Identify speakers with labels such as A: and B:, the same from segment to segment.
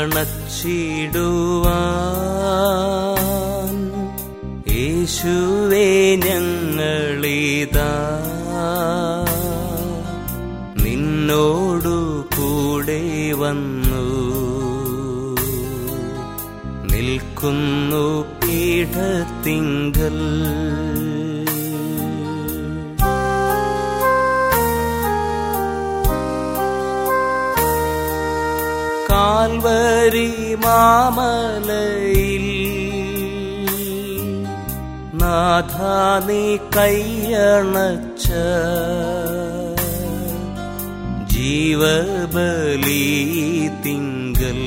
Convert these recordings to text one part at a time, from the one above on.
A: പൂജയണച്ചിടുവാൻ യേശുവേ ഞങ്ങളിതാ നിന്നോടു കൂടെ വന്നു നിൽക്കുന്നു പീഠത്തിങ്കൽ. കാൽവരി മാമലയിൽ നാഥാ നീ കൈയണച്ച ജീവബലി തിങ്കൽ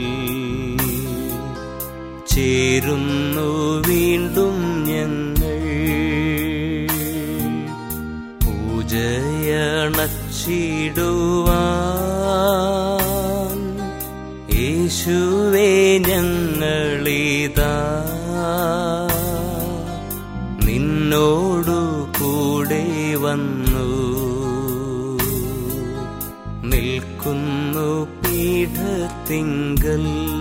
A: ചേരുന്നു വീണ്ടും ഞങ്ങൾ. പൂജയണച്ചിടുവാൻ യേശുവേ ഞങ്ങളിതാ നിന്നോടു കൂടെ വന്നു നിൽക്കുന്നു പീഠത്തിങ്കൽ.